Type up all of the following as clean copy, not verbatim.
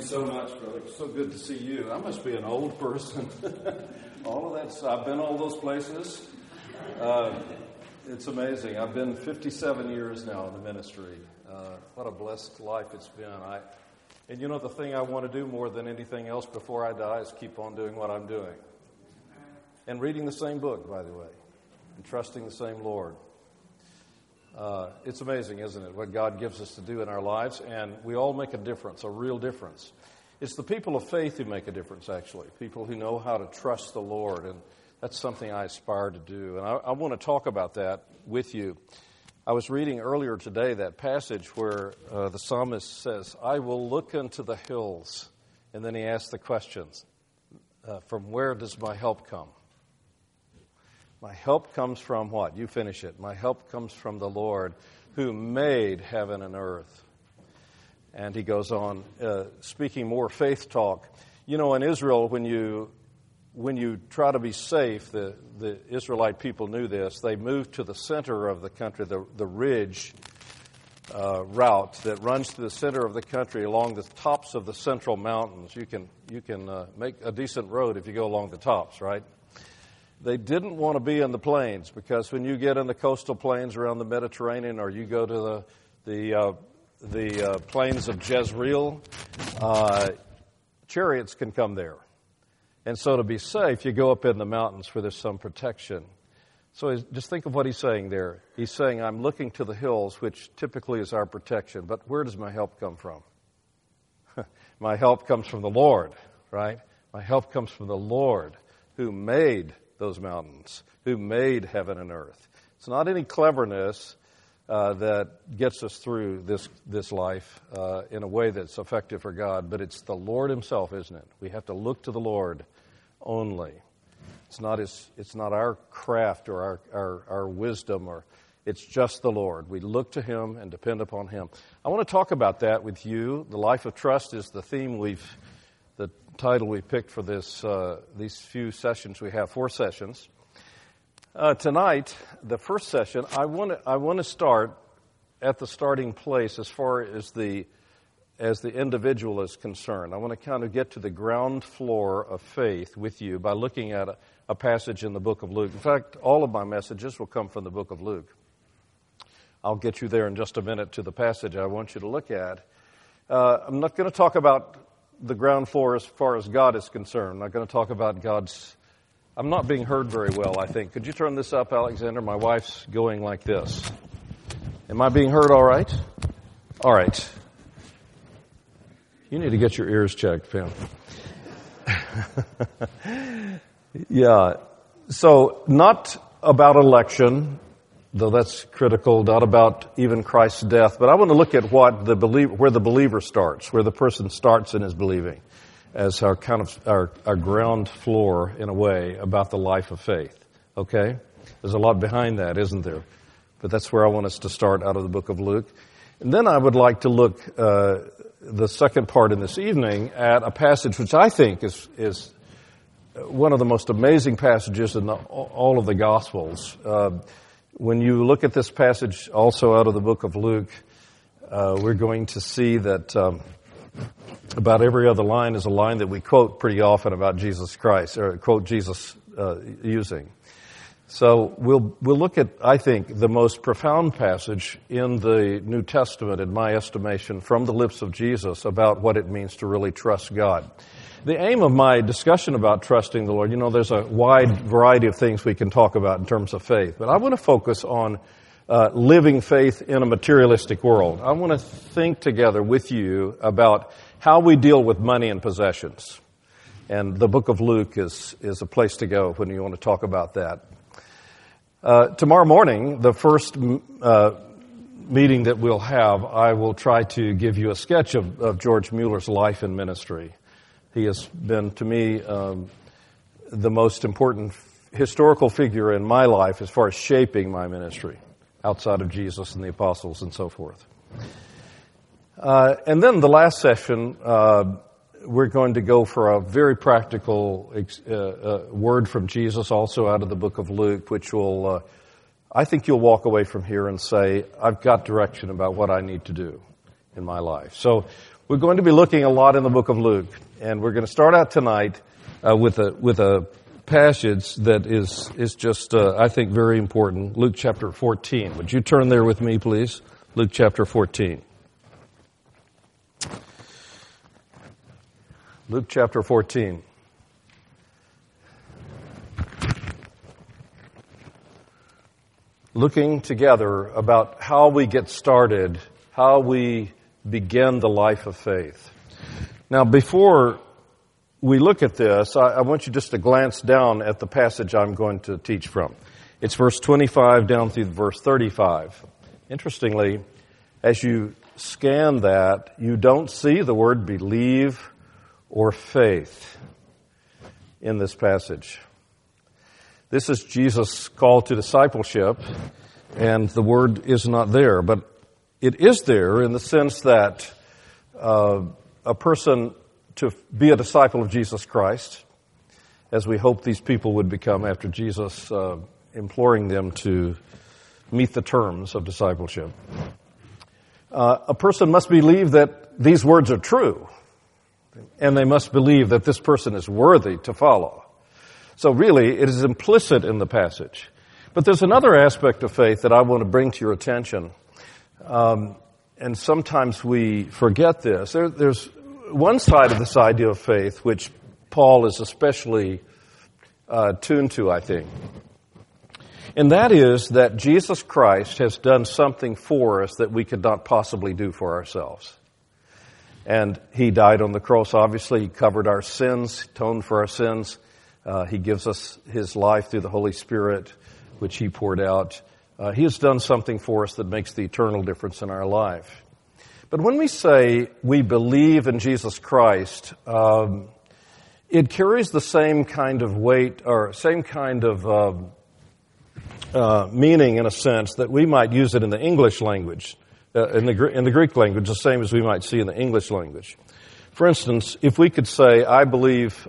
so much, brother. It's so good to see you. I must be an old person. All of that, I've been all those places. It's amazing. I've been 57 years now in the ministry. What a blessed life it's been. And you know, the thing I want to do more than anything else before I die is keep on doing what I'm doing. And reading the same book, by the way, and trusting the same Lord. It's amazing, isn't it, what God gives us to do in our lives, and we all make a difference, a real difference. It's the people of faith who make a difference, actually, people who know how to trust the Lord, and that's something I aspire to do. And I want to talk about that with you. I was reading earlier today that passage where the psalmist says, I will look unto the hills, and then he asks the questions, from where does my help come? My help comes from what? You finish it. My help comes from the Lord who made heaven and earth. And he goes on, speaking more faith talk. You know, in Israel, when you try to be safe, the Israelite people knew this. They moved to the center of the country, the ridge route that runs to the center of the country along the tops of the central mountains. You can make a decent road if you go along the tops, right? They didn't want to be in the plains because when you get in the coastal plains around the Mediterranean, or you go to the plains of Jezreel, chariots can come there. And so to be safe, you go up in the mountains where there's some protection. So just think of what he's saying there. He's saying, I'm looking to the hills, which typically is our protection. But where does my help come from? My help comes from the Lord, right? My help comes from the Lord who made those mountains, who made heaven and earth. It's not any cleverness that gets us through this life in a way that's effective for God, but it's the Lord himself, isn't it? We have to look to the Lord only. It's not our craft or our wisdom, or it's just the Lord. We look to him and depend upon him. I want to talk about that with you. The life of trust is the theme the title we picked for these few sessions. We have 4 sessions. Tonight, the first session, I want to start at the starting place as far as the individual is concerned. I want to kind of get to the ground floor of faith with you by looking at a passage in the book of Luke. In fact, all of my messages will come from the book of Luke. I'll get you there in just a minute to the passage I want you to look at. I'm not going to talk about the ground floor as far as God is concerned. I'm not going to talk about God's... I'm not being heard very well, I think. Could you turn this up, Alexander? My wife's going like this. Am I being heard all right? All right. You need to get your ears checked, Pam. Yeah. So, not about election, though that's critical, not about even Christ's death, but I want to look at where the believer starts, where the person starts in his believing, as our kind of our ground floor, in a way, about the life of faith. Okay? There's a lot behind that, isn't there? But that's where I want us to start out of the book of Luke. And then I would like to look, the second part in this evening, at a passage which I think is one of the most amazing passages in all of the Gospels. When you look at this passage also out of the book of Luke, we're going to see that about every other line is a line that we quote pretty often about Jesus Christ, or quote Jesus using. So we'll look at, I think, the most profound passage in the New Testament, in my estimation, from the lips of Jesus about what it means to really trust God. The aim of my discussion about trusting the Lord, there's a wide variety of things we can talk about in terms of faith, but I want to focus on living faith in a materialistic world. I want to think together with you about how we deal with money and possessions. And the book of Luke is a place to go when you want to talk about that. Tomorrow morning, the first meeting that we'll have, I will try to give you a sketch of George Mueller's life and ministry. He has been, to me, the most important historical figure in my life as far as shaping my ministry, outside of Jesus and the apostles and so forth. And then the last session, we're going to go for a very practical word from Jesus, also out of the book of Luke, which will, I think you'll walk away from here and say, I've got direction about what I need to do in my life. So We're going to be looking a lot in the book of Luke, and we're going to start out tonight with a passage that is just, I think, very important. Luke chapter 14. Would you turn there with me, please? Luke chapter 14. Luke chapter 14. Looking together about how we get started, how we begin the life of faith. Now, before we look at this, I want you just to glance down at the passage I'm going to teach from. It's verse 25 down through verse 35. Interestingly, as you scan that, you don't see the word believe or faith in this passage. This is Jesus' call to discipleship, and the word is not there. But it is there in the sense that a person to be a disciple of Jesus Christ, as we hope these people would become after Jesus imploring them to meet the terms of discipleship. A person must believe that these words are true, and they must believe that this person is worthy to follow. So really, it is implicit in the passage. But there's another aspect of faith that I want to bring to your attention. And sometimes we forget this. There's one side of this idea of faith which Paul is especially tuned to, I think. And that is that Jesus Christ has done something for us that we could not possibly do for ourselves. And He died on the cross, obviously. He covered our sins, atoned for our sins. He gives us His life through the Holy Spirit, which He poured out. He has done something for us that makes the eternal difference in our life. But when we say we believe in Jesus Christ, it carries the same kind of weight or same kind of meaning, in a sense, that we might use it in the English language, in the Greek language, the same as we might see in the English language. For instance, if we could say, I believe...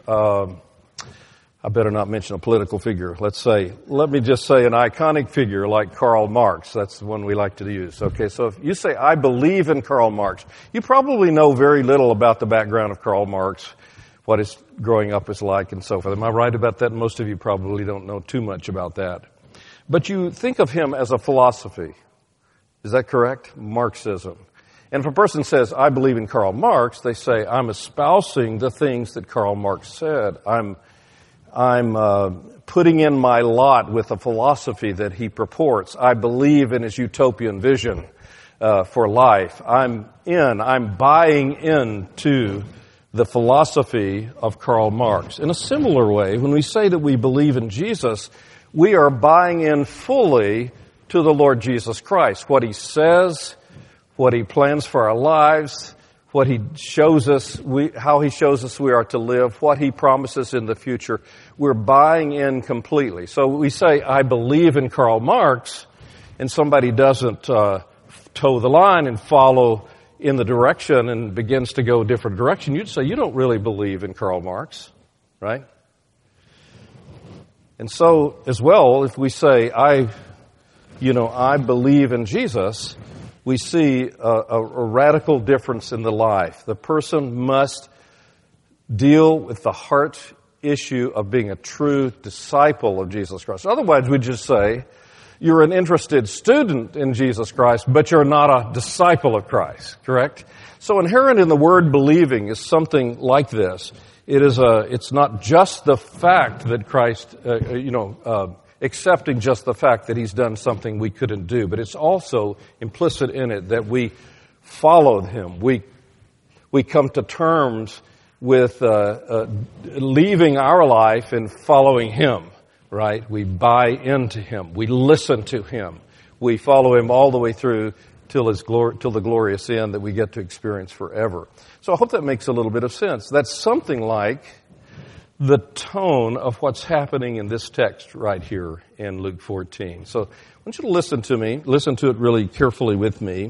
I better not mention a political figure. Let me just say an iconic figure like Karl Marx. That's the one we like to use. Okay, so if you say, I believe in Karl Marx, you probably know very little about the background of Karl Marx, what his growing up is like and so forth. Am I right about that? Most of you probably don't know too much about that. But you think of him as a philosophy. Is that correct? Marxism. And if a person says, I believe in Karl Marx, they say, I'm espousing the things that Karl Marx said. I'm putting in my lot with the philosophy that he purports. I believe in his utopian vision for life. I'm buying into the philosophy of Karl Marx. In a similar way, when we say that we believe in Jesus, we are buying in fully to the Lord Jesus Christ. What He says, what He plans for our lives, what He shows us, how He shows us we are to live, what He promises in the future. We're buying in completely. So we say, I believe in Karl Marx, and somebody doesn't toe the line and follow in the direction and begins to go a different direction. You'd say, you don't really believe in Karl Marx, right? And so, as well, if we say, I believe in Jesus, we see a radical difference in the life. The person must deal with the heart issue of being a true disciple of Jesus Christ. Otherwise, we just say, you're an interested student in Jesus Christ, but you're not a disciple of Christ, correct? So inherent in the word believing is something like this. It's not just the fact that Christ, accepting just the fact that He's done something we couldn't do, but it's also implicit in it that we followed Him. We come to terms with leaving our life and following Him, right? We buy into Him. We listen to Him. We follow Him all the way through till the glorious end that we get to experience forever. So I hope that makes a little bit of sense. That's something like the tone of what's happening in this text right here in Luke 14. So I want you to listen to me. Listen to it really carefully with me.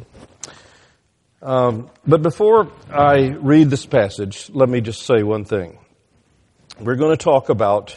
But before I read this passage, let me just say one thing. We're going to talk about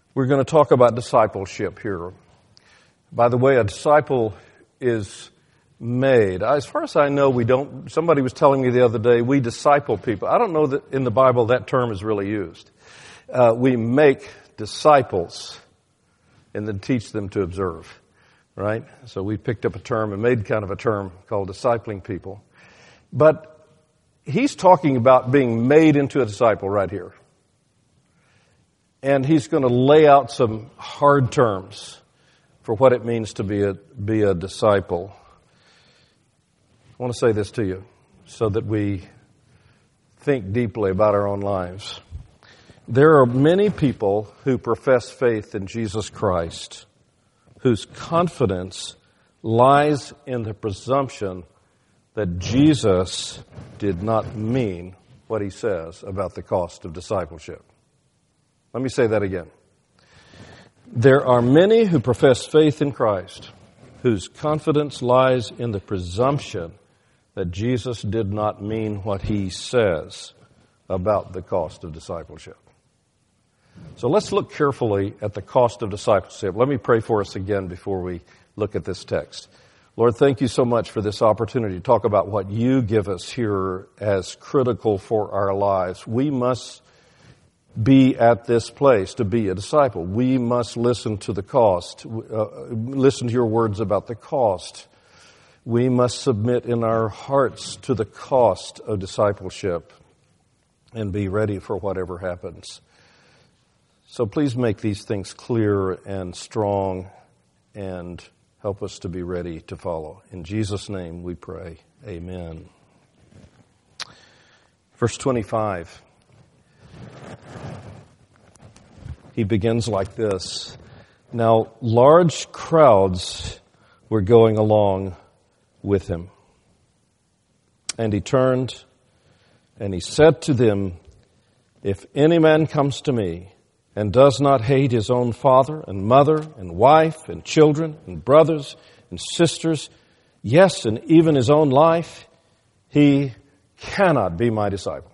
discipleship here. By the way, a disciple is made. As far as I know, we don't. Somebody was telling me the other day, we disciple people. I don't know that in the Bible that term is really used. We make disciples and then teach them to observe, right? So we picked up a term and made kind of a term called discipling people. But he's talking about being made into a disciple right here. And he's going to lay out some hard terms for what it means to be a disciple. I want to say this to you so that we think deeply about our own lives. There are many people who profess faith in Jesus Christ whose confidence lies in the presumption that Jesus did not mean what he says about the cost of discipleship. Let me say that again. There are many who profess faith in Christ whose confidence lies in the presumption that Jesus did not mean what he says about the cost of discipleship. So let's look carefully at the cost of discipleship. Let me pray for us again before we look at this text. Lord, thank you so much for this opportunity to talk about what you give us here as critical for our lives. We must be at this place to be a disciple. We must listen to the cost, listen to your words about the cost. We must submit in our hearts to the cost of discipleship and be ready for whatever happens. So please make these things clear and strong and help us to be ready to follow. In Jesus' name we pray. Amen. Verse 25. He begins like this. Now, large crowds were going along with him. And he turned and he said to them, if any man comes to me and does not hate his own father and mother and wife and children and brothers and sisters, yes, and even his own life, he cannot be my disciple.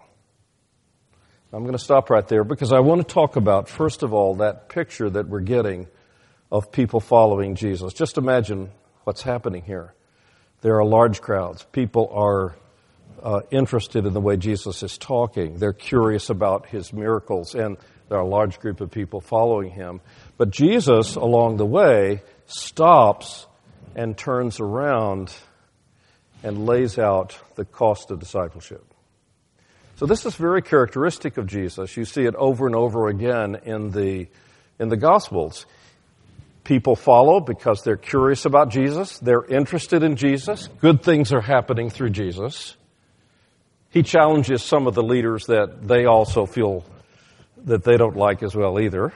I'm going to stop right there because I want to talk about, first of all, that picture that we're getting of people following Jesus. Just imagine what's happening here. There are large crowds. People are interested in the way Jesus is talking. They're curious about his miracles, and there are a large group of people following him. But Jesus, along the way, stops and turns around and lays out the cost of discipleship. So this is very characteristic of Jesus. You see it over and over again in the Gospels. People follow because they're curious about Jesus. They're interested in Jesus. Good things are happening through Jesus. He challenges some of the leaders that they also feel that they don't like as well either.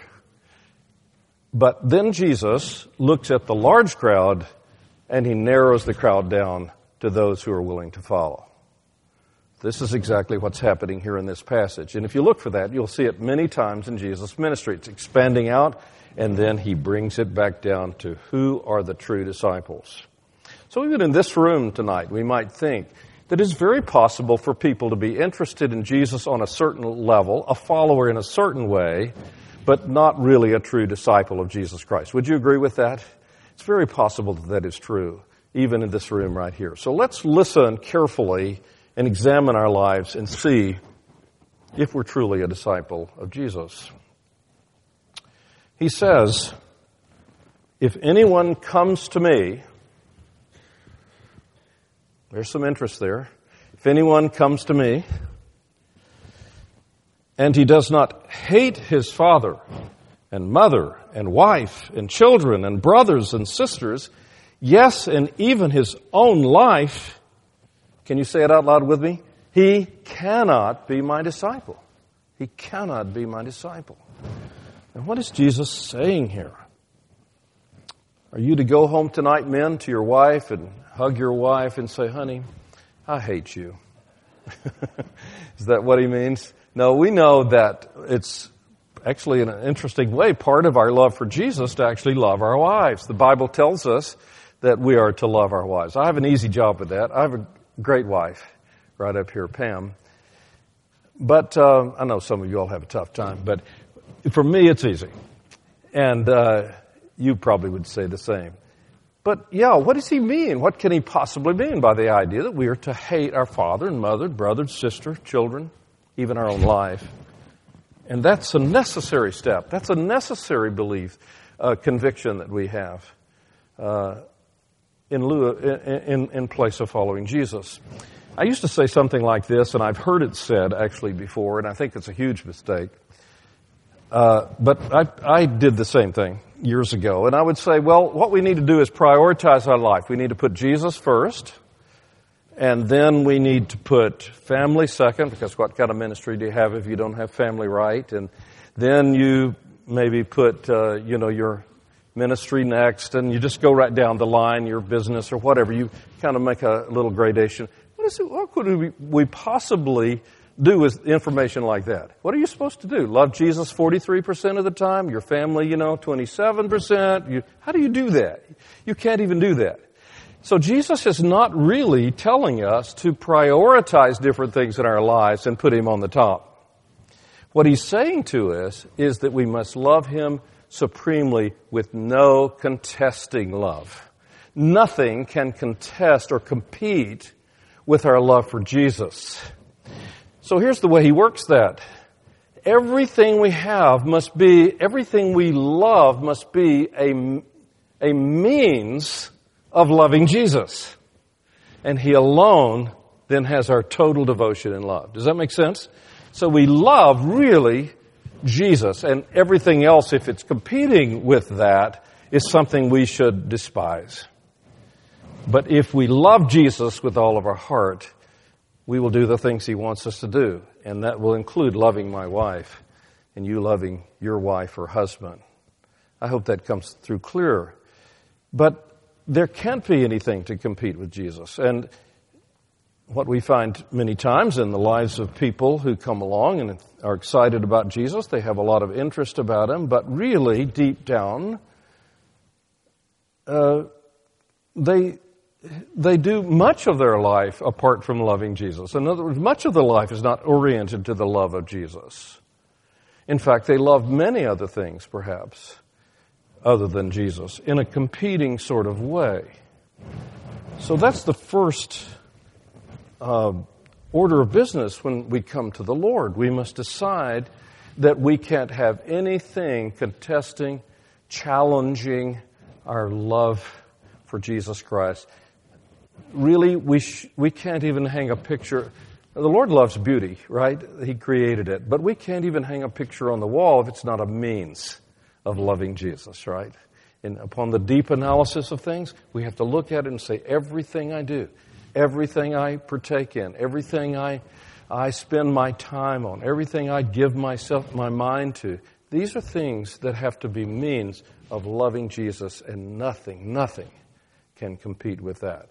But then Jesus looks at the large crowd and he narrows the crowd down to those who are willing to follow. This is exactly what's happening here in this passage. And if you look for that, you'll see it many times in Jesus' ministry. It's expanding out, and then he brings it back down to who are the true disciples. So even in this room tonight, we might think that it's very possible for people to be interested in Jesus on a certain level, a follower in a certain way, but not really a true disciple of Jesus Christ. Would you agree with that? It's very possible that that is true, even in this room right here. So let's listen carefully and examine our lives and see if we're truly a disciple of Jesus. He says, if anyone comes to me, there's some interest there. If anyone comes to me and he does not hate his father and mother and wife and children and brothers and sisters, yes, and even his own life, can you say it out loud with me? He cannot be my disciple. He cannot be my disciple. And what is Jesus saying here? Are you to go home tonight, men, to your wife and hug your wife and say, honey, I hate you? Is that what he means? No, we know that it's actually in an interesting way part of our love for Jesus to actually love our wives. The Bible tells us that we are to love our wives. I have an easy job with that. I have a great wife right up here, Pam. But I know some of you all have a tough time, but for me it's easy. And you probably would say the same. But yeah, what does he mean? What can he possibly mean by the idea that we are to hate our father and mother, brother, sister, children, even our own life? And that's a necessary step. That's a necessary belief, conviction that we have in place of following Jesus. I used to say something like this, and I've heard it said actually before, and I think it's a huge mistake. But I did the same thing years ago, and I would say, well, what we need to do is prioritize our life. We need to put Jesus first, and then we need to put family second, because what kind of ministry do you have if you don't have family right? And then you maybe put, your ministry next, and you just go right down the line, your business or whatever. You kind of make a little gradation. What could we possibly do with information like that? What are you supposed to do? Love Jesus 43% of the time? Your family, 27%? How do you do that? You can't even do that. So Jesus is not really telling us to prioritize different things in our lives and put Him on the top. What He's saying to us is that we must love Him supremely with no contesting love. Nothing can contest or compete with our love for Jesus. So here's the way He works that. Everything we have everything we love must be a means of loving Jesus. And He alone then has our total devotion and love. Does that make sense? So we love really Jesus, and everything else, if it's competing with that, is something we should despise. But if we love Jesus with all of our heart, we will do the things He wants us to do. And that will include loving my wife and you loving your wife or husband. I hope that comes through clearer. But there can't be anything to compete with Jesus. And what we find many times in the lives of people who come along and are excited about Jesus, they have a lot of interest about Him, but really, deep down, they do much of their life apart from loving Jesus. In other words, much of their life is not oriented to the love of Jesus. In fact, they love many other things, perhaps, other than Jesus, in a competing sort of way. So that's the first order of business when we come to the Lord. We must decide that we can't have anything contesting, challenging our love for Jesus Christ. Really, we can't even hang a picture. The Lord loves beauty, right? He created it. But we can't even hang a picture on the wall if it's not a means of loving Jesus, right? And upon the deep analysis of things, we have to look at it and say, everything I do, everything I partake in, everything I spend my time on, everything I give my mind to, these are things that have to be means of loving Jesus, and nothing can compete with that.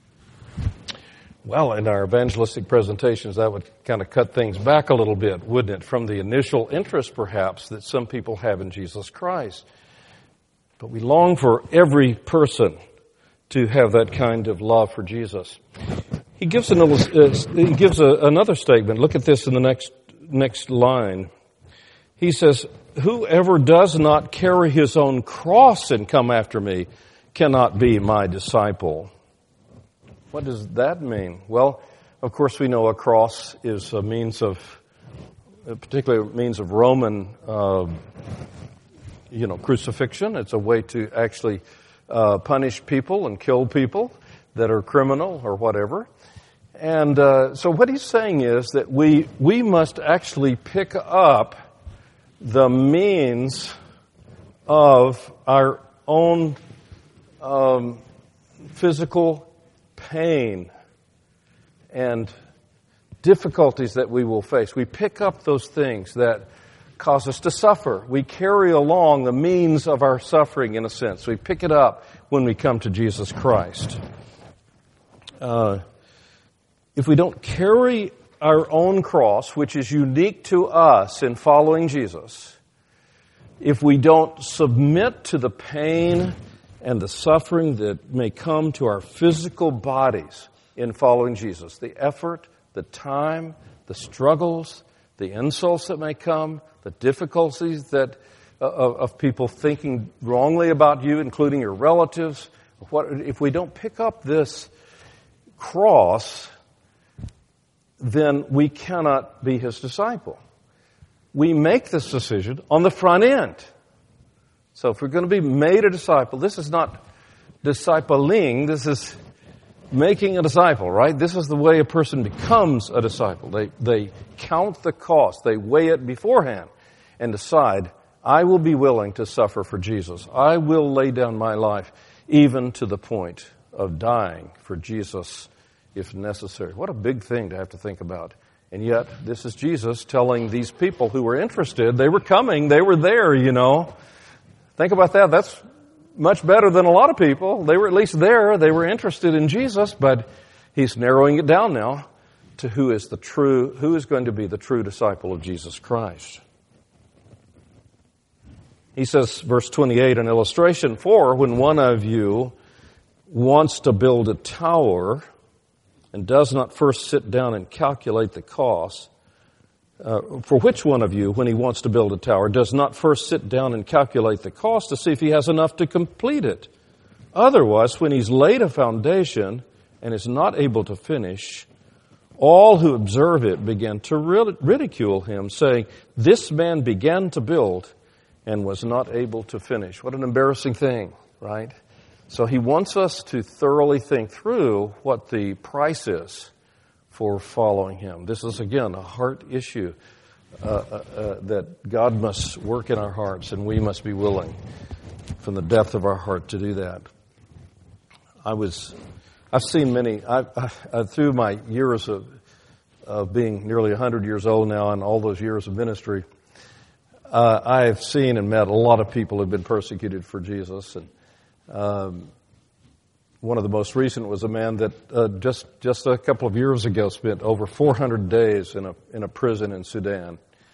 Well, in our evangelistic presentations, that would kind of cut things back a little bit, wouldn't it? From the initial interest, perhaps, that some people have in Jesus Christ. But we long for every person to have that kind of love for Jesus. He gives another statement. Look at this in the next line. He says, "Whoever does not carry his own cross and come after me cannot be my disciple." What does that mean? Well, of course, we know a cross is a particular means of Roman, crucifixion. It's a way to actually punish people and kill people that are criminal or whatever. And so what he's saying is that we must actually pick up the means of our own physical pain and difficulties that we will face. We pick up those things that cause us to suffer. We carry along the means of our suffering, in a sense. We pick it up when we come to Jesus Christ. If we don't carry our own cross, which is unique to us in following Jesus, if we don't submit to the pain and the suffering that may come to our physical bodies in following Jesus, the effort, the time, the struggles, the insults that may come, the difficulties that of people thinking wrongly about you, including your relatives, If we don't pick up this cross, then we cannot be his disciple. We make this decision on the front end. So if we're going to be made a disciple, this is not discipling, this is making a disciple, right? This is the way a person becomes a disciple. They count the cost, they weigh it beforehand and decide, I will be willing to suffer for Jesus. I will lay down my life even to the point of dying for Jesus if necessary. What a big thing to have to think about. And yet, this is Jesus telling these people who were interested, they were coming, they were there, you know. Think about that. That's much better than a lot of people. They were at least there. They were interested in Jesus, but he's narrowing it down now to who is going to be the true disciple of Jesus Christ. He says, verse 28, an illustration, for when one of you wants to build a tower and does not first sit down and calculate the cost, for which one of you, when he wants to build a tower, does not first sit down and calculate the cost to see if he has enough to complete it? Otherwise, when he's laid a foundation and is not able to finish, all who observe it begin to ridicule him, saying, this man began to build and was not able to finish. What an embarrassing thing, right? So he wants us to thoroughly think through what the price is for following him. This is, again, a heart issue that God must work in our hearts, and we must be willing from the depth of our heart to do that. I've seen many, through my years of being nearly 100 years old now and all those years of ministry, I've seen and met a lot of people who have been persecuted for Jesus. And one of the most recent was a man that just a couple of years ago spent over 400 days in a prison in Sudan.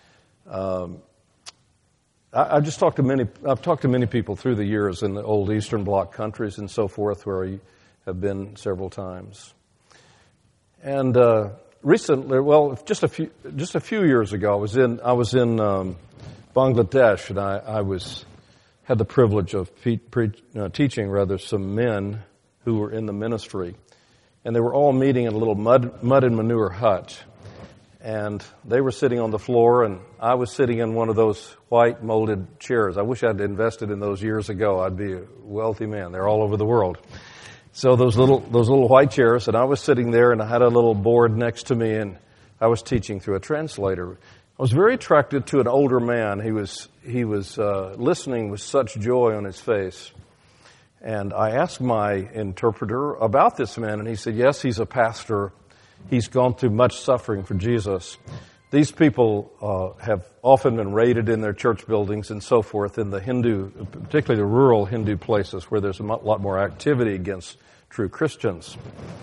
I've talked to many people through the years in the old Eastern Bloc countries and so forth, where I have been several times. And recently, well, just a few years ago, I was in Bangladesh, and I had the privilege of teaching some men who were in the ministry, and they were all meeting in a little mud and manure hut, and they were sitting on the floor, and I was sitting in one of those white molded chairs. I wish I'd invested in those years ago. I'd be a wealthy man. They're all over the world. So those little white chairs, and I was sitting there, and I had a little board next to me, and I was teaching through a translator. I was very attracted to an older man. He was listening with such joy on his face. And I asked my interpreter about this man, and he said, yes, he's a pastor. He's gone through much suffering for Jesus. These people have often been raided in their church buildings and so forth in the Hindu, particularly the rural Hindu places where there's a lot more activity against true Christians.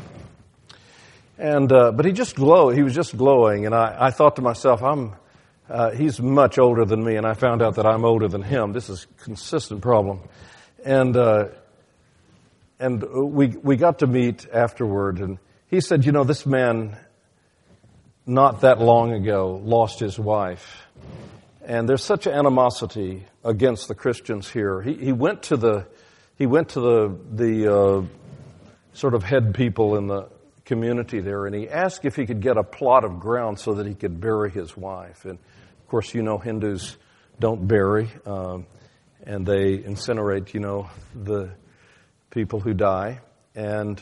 And but he was just glowing, and I thought to myself, he's much older than me, and I found out that I'm older than him. This is a consistent problem. And we got to meet afterward, and he said, this man, not that long ago, lost his wife. And there's such animosity against the Christians here. He went to the sort of head people in the community there, and he asked if he could get a plot of ground so that he could bury his wife. And of course, Hindus don't bury, and they incinerate, the people who die. And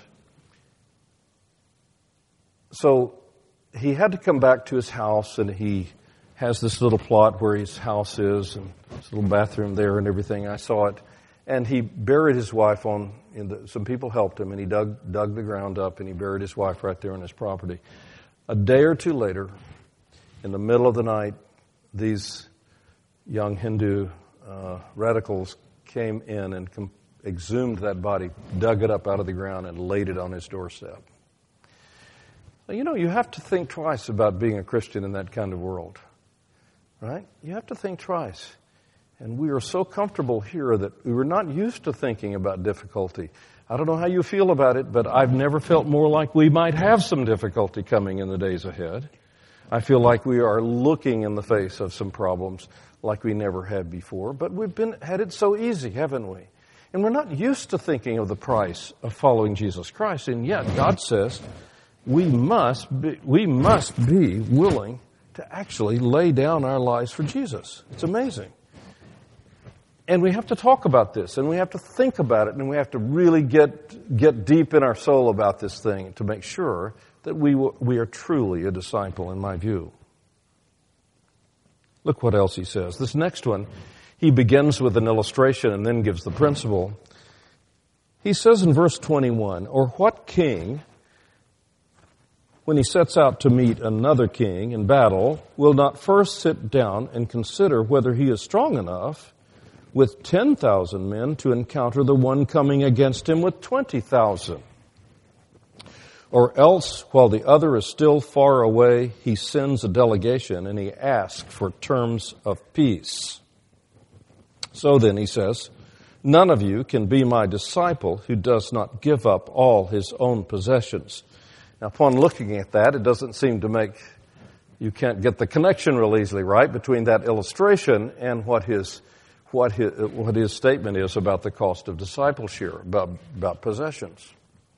so he had to come back to his house, and he has this little plot where his house is, and this little bathroom there and everything. I saw it. And he buried his wife some people helped him, and he dug the ground up, and he buried his wife right there on his property. A day or two later, in the middle of the night, these young Hindu radicals came in and exhumed that body, dug it up out of the ground, and laid it on his doorstep. You have to think twice about being a Christian in that kind of world, right? You have to think twice. And we are so comfortable here that we were not used to thinking about difficulty. I don't know how you feel about it, but I've never felt more like we might have some difficulty coming in the days ahead. I feel like we are looking in the face of some problems like we never had before, but we've had it so easy, haven't we? And we're not used to thinking of the price of following Jesus Christ, and yet God says we must be willing to actually lay down our lives for Jesus. It's amazing. And we have to talk about this, and we have to think about it, and we have to really get deep in our soul about this thing to make sure that we are truly a disciple, in my view. Look what else he says. This next one, he begins with an illustration and then gives the principle. He says in verse 21, or what king, when he sets out to meet another king in battle, will not first sit down and consider whether he is strong enough with 10,000 men to encounter the one coming against him with 20,000? Or else, while the other is still far away, he sends a delegation and he asks for terms of peace. So then, he says, none of you can be my disciple who does not give up all his own possessions. Now, upon looking at that, it doesn't seem to you can't get the connection real easily, right, between that illustration and what his statement is about the cost of discipleship, about possessions.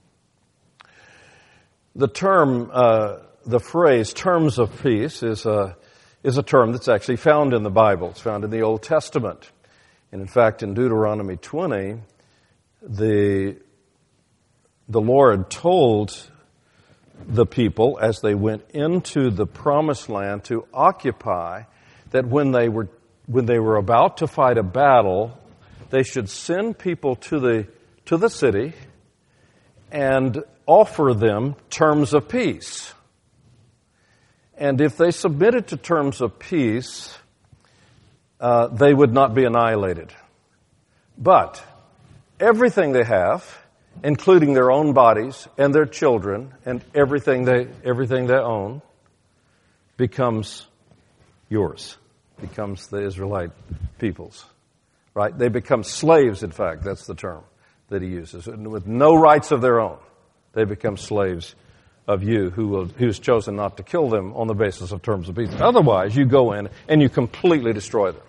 The term, the phrase "terms of peace" is a term that's actually found in the Bible. It's found in the Old Testament, and in fact, in Deuteronomy 20, the Lord told the people as they went into the Promised Land to occupy that when they were about to fight a battle, they should send people to the city and offer them terms of peace. And if they submitted to terms of peace, they would not be annihilated. But everything they have, including their own bodies and their children and everything they own, becomes yours, becomes the Israelite people's. Right? They become slaves, in fact. That's the term that he uses. With no rights of their own, they become slaves of you who's chosen not to kill them on the basis of terms of peace. Otherwise, you go in and you completely destroy them.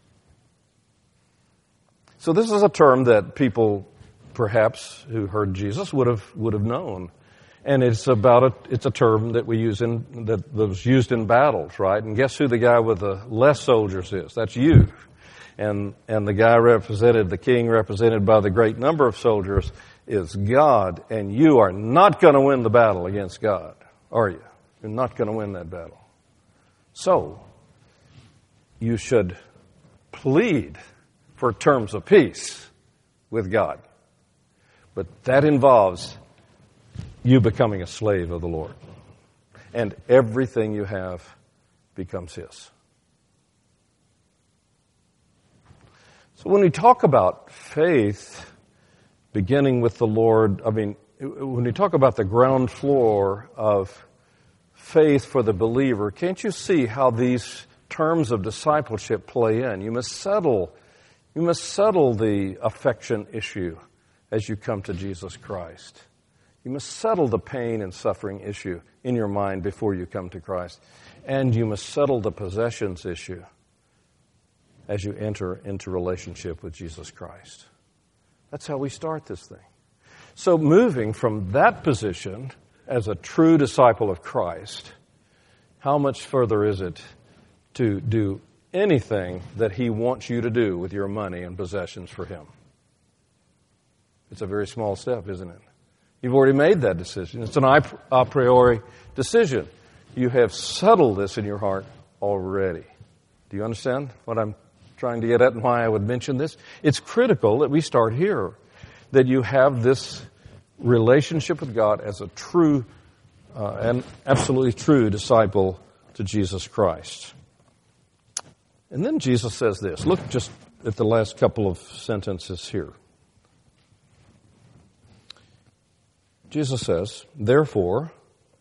So this is a term that people, perhaps, who heard Jesus would have known. And it's a term that that was used in battles, right? And guess who the guy with the less soldiers is? That's you. And the guy the king represented by the great number of soldiers is God. And you are not going to win the battle against God, are you? You're not going to win that battle. So, you should plead for terms of peace with God. But that involves you becoming a slave of the Lord. And everything you have becomes His. So when we talk about faith beginning with the Lord, when we talk about the ground floor of faith for the believer, can't you see how these terms of discipleship play in? You must settle the affection issue as you come to Jesus Christ. You must settle the pain and suffering issue in your mind before you come to Christ. And you must settle the possessions issue as you enter into relationship with Jesus Christ. That's how we start this thing. So moving from that position as a true disciple of Christ, how much further is it to do anything that He wants you to do with your money and possessions for Him? It's a very small step, isn't it? You've already made that decision. It's an a priori decision. You have settled this in your heart already. Do you understand what I'm trying to get at and why I would mention this? It's critical that we start here, that you have this relationship with God as a true and absolutely true disciple to Jesus Christ. And then Jesus says this. Look just at the last couple of sentences here. Jesus says, therefore,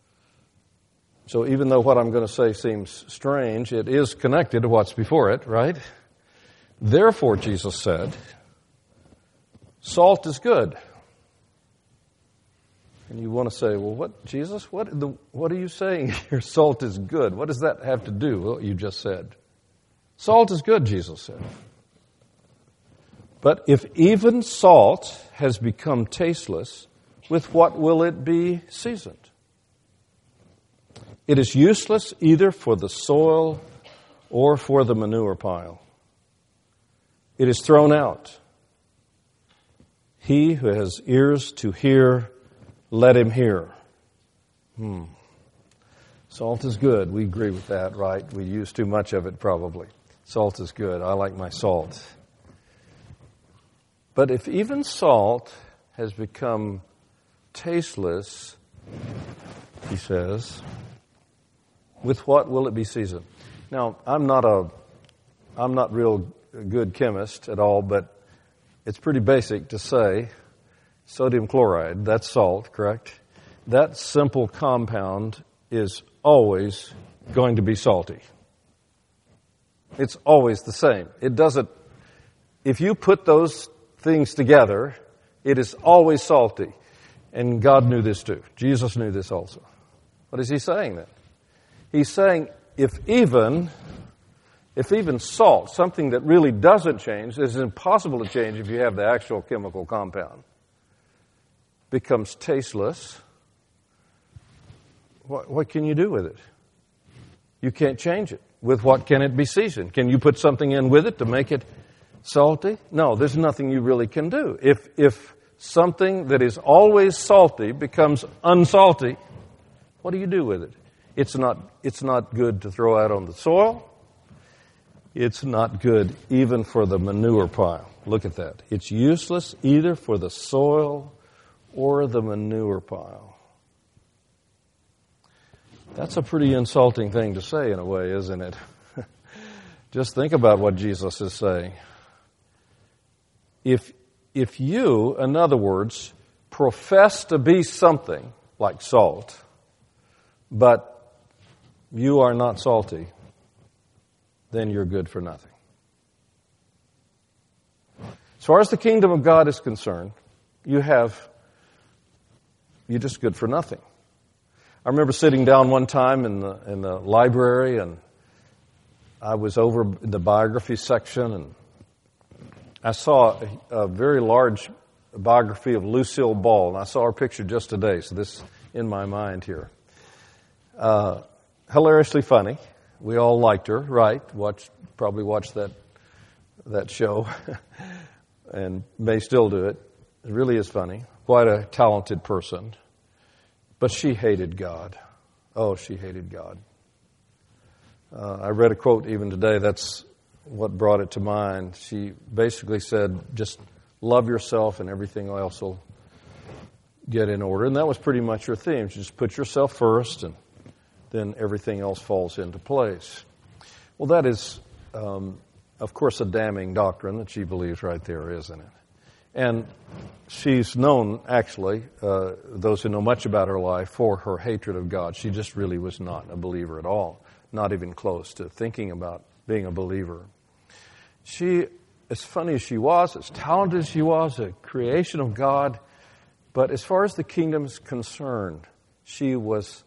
so even though what I'm going to say seems strange, it is connected to what's before it, right? Therefore, Jesus said, salt is good. And you want to say, well, what, Jesus, what are you saying here? Salt is good. What does that have to do with what you just said? Salt is good, Jesus said. But if even salt has become tasteless, with what will it be seasoned? It is useless either for the soil or for the manure pile. It is thrown out. He who has ears to hear, let him hear. Salt is good. We agree with that, right? We use too much of it probably. Salt is good. I like my salt. But if even salt has become tasteless, he says, with what will it be seasoned? Now, I'm not real good chemist at all, but it's pretty basic to say sodium chloride, that's salt, correct? That simple compound is always going to be salty. It's always the same. It doesn't, if you put those things together, it is always salty. And God knew this too. Jesus knew this also. What is he saying then? He's saying if even salt, something that really doesn't change, is impossible to change if you have the actual chemical compound, becomes tasteless, what can you do with it? You can't change it. With what can it be seasoned? Can you put something in with it to make it salty? No, there's nothing you really can do. If something that is always salty becomes unsalty, what do you do with it? It's not good to throw out on the soil. It's not good even for the manure pile. Look at that. It's useless either for the soil or the manure pile. That's a pretty insulting thing to say in a way, isn't it? Just think about what Jesus is saying. If you, in other words, profess to be something like salt, but you are not salty, then you're good for nothing. As far as the kingdom of God is concerned, you're just good for nothing. I remember sitting down one time in the library, and I was over in the biography section, and I saw a very large biography of Lucille Ball, and I saw her picture just today, so this is in my mind here. Hilariously funny. We all liked her, right? Probably watched that show and may still do it. It really is funny. Quite a talented person. But she hated God. Oh, she hated God. I read a quote even today. That's what brought it to mind. She basically said, just love yourself and everything else will get in order. And that was pretty much her theme. Just put yourself first and then everything else falls into place. Well, that is, of course, a damning doctrine that she believes right there, isn't it? And she's known, actually, those who know much about her life, for her hatred of God. She just really was not a believer at all, not even close to thinking about being a believer. She, as funny as she was, as talented as she was, a creation of God, but as far as the kingdom is concerned, she was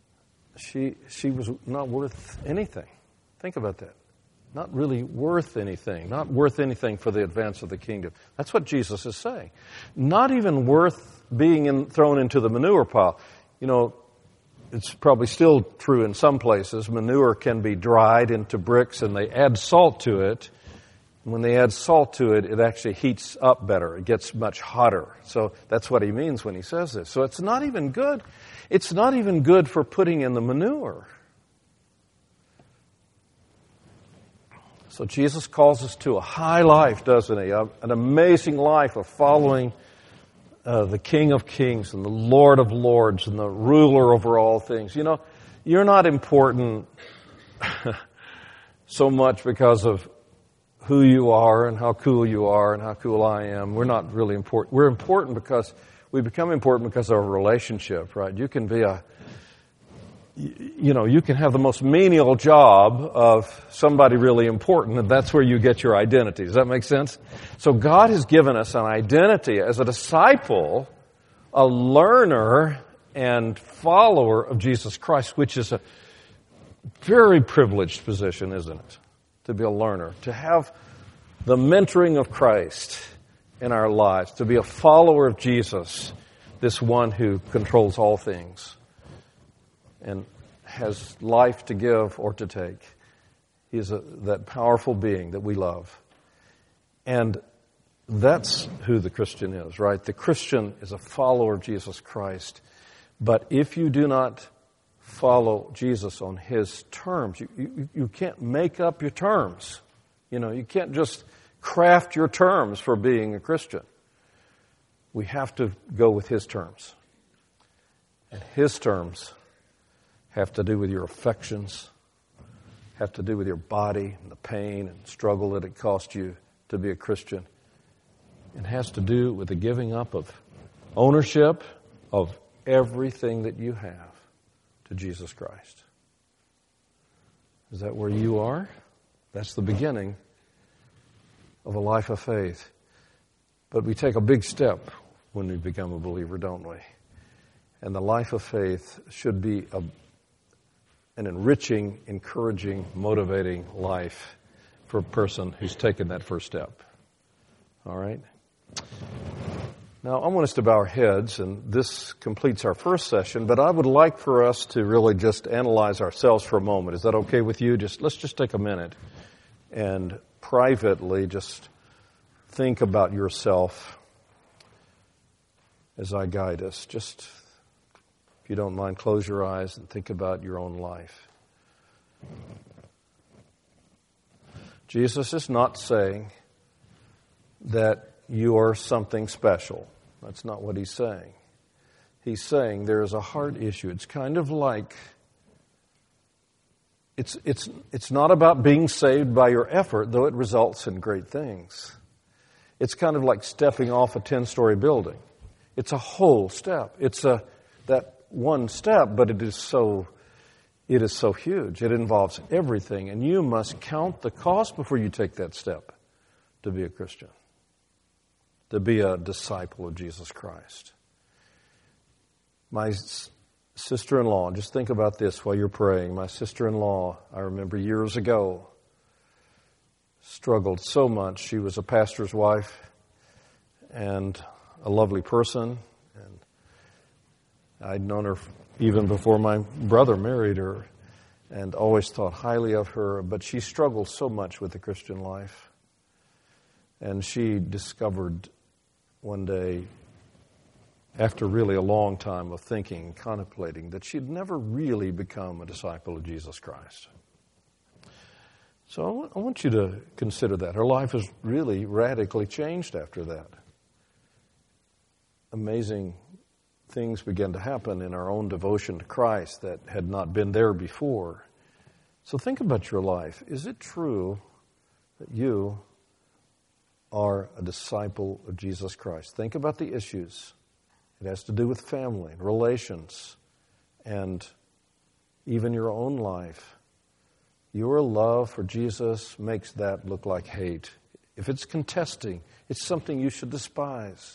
not worth anything. Think about that. Not really worth anything. Not worth anything for the advance of the kingdom. That's what Jesus is saying. Not even worth being thrown into the manure pile. You know, it's probably still true in some places. Manure can be dried into bricks and they add salt to it. When they add salt to it, it actually heats up better. It gets much hotter. So that's what he means when he says this. So it's not even good. It's not even good for putting in the manure. So Jesus calls us to a high life, doesn't he? An amazing life of following the King of Kings and the Lord of Lords and the ruler over all things. You know, you're not important so much because of who you are and how cool you are and how cool I am. We're not really important. We're important because we become important because of our relationship, right? You can be you can have the most menial job of somebody really important, and that's where you get your identity. Does that make sense? So God has given us an identity as a disciple, a learner, and follower of Jesus Christ, which is a very privileged position, isn't it? To be a learner, to have the mentoring of Christ, in our lives, to be a follower of Jesus, this one who controls all things and has life to give or to take. He is that powerful being that we love. And that's who the Christian is, right? The Christian is a follower of Jesus Christ. But if you do not follow Jesus on His terms, you can't make up your terms. You can't just craft your terms for being a Christian. We have to go with His terms. And His terms have to do with your affections, have to do with your body and the pain and struggle that it cost you to be a Christian. It has to do with the giving up of ownership of everything that you have to Jesus Christ. Is that where you are? That's the beginning of a life of faith. But we take a big step when we become a believer, don't we? And the life of faith should be an enriching, encouraging, motivating life for a person who's taken that first step. All right? Now, I want us to bow our heads, and this completes our first session, but I would like for us to really just analyze ourselves for a moment. Is that okay with you? Let's just take a minute and privately just think about yourself as I guide us. Just, if you don't mind, close your eyes and think about your own life. Jesus is not saying that you are something special. That's not what He's saying. He's saying there is a heart issue. It's kind of like, it's not about being saved by your effort, though it results in great things. It's kind of like stepping off a 10-story building. It's a whole step. It's that one step, but it is so huge. It involves everything, and you must count the cost before you take that step to be a Christian, to be a disciple of Jesus Christ. My sister-in-law, just think about this while you're praying. My sister-in-law, I remember years ago, struggled so much. She was a pastor's wife and a lovely person. And I'd known her even before my brother married her and always thought highly of her. But she struggled so much with the Christian life. And she discovered one day, after really a long time of thinking and contemplating, that she'd never really become a disciple of Jesus Christ. So I want you to consider that. Her life has really radically changed after that. Amazing things began to happen in our own devotion to Christ that had not been there before. So think about your life. Is it true that you are a disciple of Jesus Christ? Think about the issues. It has to do with family and relations and even your own life. Your love for Jesus makes that look like hate. If it's contesting, it's something you should despise.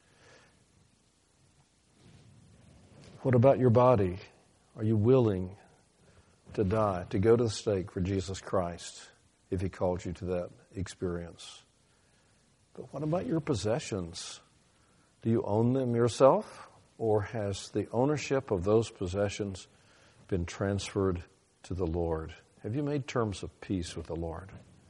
What about your body? Are you willing to die, to go to the stake for Jesus Christ if He calls you to that experience? But what about your possessions? Do you own them yourself, or has the ownership of those possessions been transferred to the Lord? Have you made terms of peace with the Lord?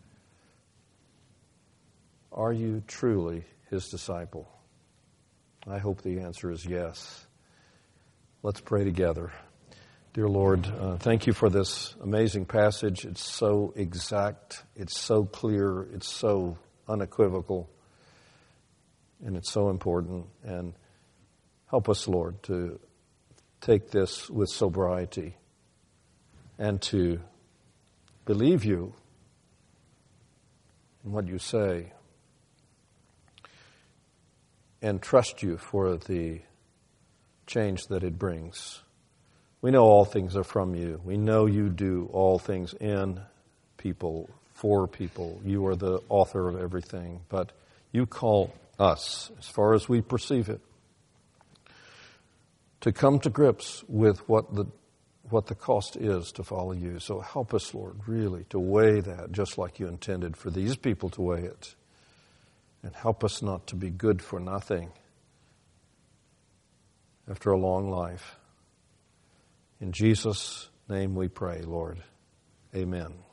Are you truly His disciple? I hope the answer is yes. Let's pray together. Dear Lord, thank You for this amazing passage. It's so exact, it's so clear, it's so unequivocal, and it's so important. And help us, Lord, to take this with sobriety and to believe You in what You say and trust You for the change that it brings. We know all things are from You. We know You do all things in people, for people. You are the author of everything. But You call us, as far as we perceive it, to come to grips with what the cost is to follow You. So help us, Lord, really to weigh that just like You intended for these people to weigh it. And help us not to be good for nothing after a long life. In Jesus' name we pray, Lord. Amen.